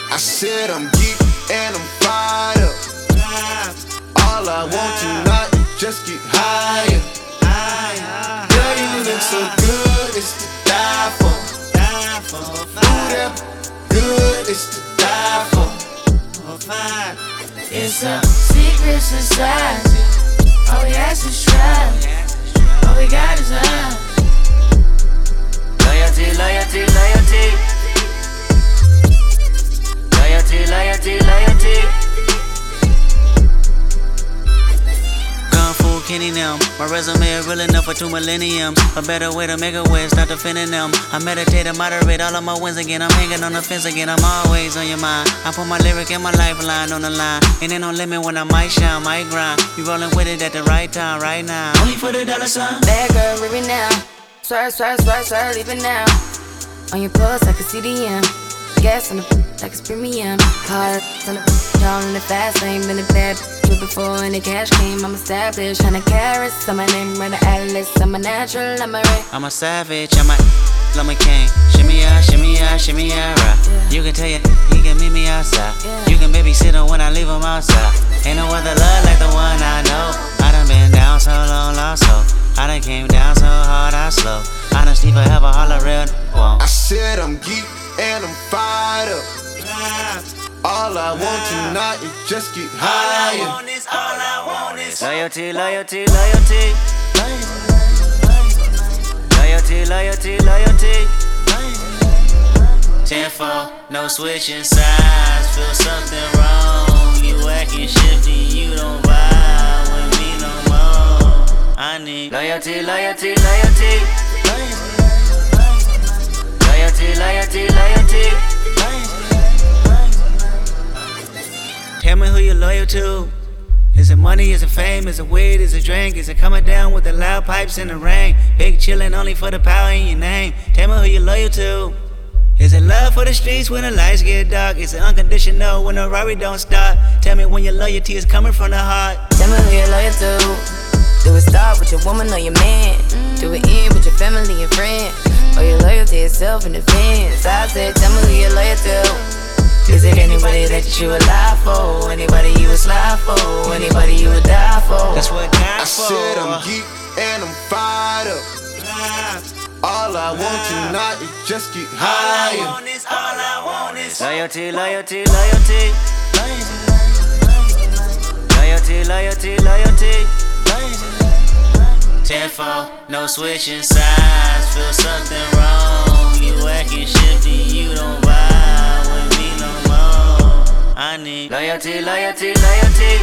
I said I'm geek and I'm fired up. All I want tonight is just get higher. Girl, you look so good, it's to die for. Ooh, that good, it's to die for. It's a secret society. All we ask is try. All we got is love. Loyalty, loyalty, loyalty. Loyalty, loyalty, loyalty. Kung Fu Kenny them. My resume is real enough for 2 millenniums. A better way to make a way, start defending them. I meditate and moderate all of my wins again. I'm hanging on the fence again, I'm always on your mind. I put my lyric and my lifeline on the line. And ain't no limit when I might shine, might grind. You rolling with it at the right time, right now. Only for the dollar sign. Bad girl, leave it now. Swear, swear, swear, swear, leave it now. On your pulse, I can see the M. Gas on the like it's premium. Cars on the y'all in the fast lane. Been a bad bitch before and the cash came. I'm established. 100 carats on my name, run the atlas. I'm a natural, I'm a ray. I'm a savage, I'm a king. Shimmy out, shimmy out, shimmy out, right. You can tell you, he can meet me outside. You can babysit him when I leave him outside. Ain't no other love like the one I know. I done been down so long, lost hope. I done came down so hard, I slow. Honestly, forever, all a real won't. I said I'm geek and I'm fired up. All I want tonight is just get higher. All I want is loyalty, loyalty, loyalty. Loyalty, loyalty, loyalty. 10-4, no switching sides. Feel something wrong. You acting shifty, you don't vibe with me no more. I need loyalty, loyalty, loyalty. Loyalty, loyalty, loyalty. Tell me who you're loyal to. Is it money, is it fame, is it weed, is it drink? Is it coming down with the loud pipes in the rain? Big chillin' only for the power in your name. Tell me who you're loyal to. Is it love for the streets when the lights get dark? Is it unconditional when the Rari don't start? Tell me when your loyalty is coming from the heart. Tell me who you're loyal to. Do it start with your woman or your man? Do it end with your family and friends? Or your loyalty is self-in-defense? I said, tell me who you're loyal to. Is it anybody that you would lie for? Anybody you would slide for? Anybody you would die for? That's what God I said I'm geek and I'm fired up. All I want tonight is just get higher. All I want is loyalty, loyalty, loyalty. Loyalty, loyalty, loyalty. 10-4, no switching sides. Feel something wrong. You acting shifty, you don't vibe with me no more. I need loyalty, loyalty, loyalty.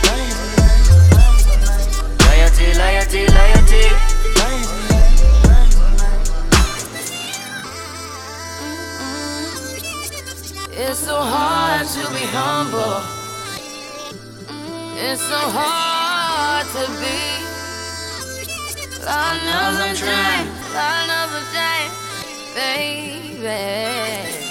Loyalty, loyalty, loyalty. It's so hard to be humble. It's so hard to be. Lord knows I'm trying. Lord knows I'm trying, baby.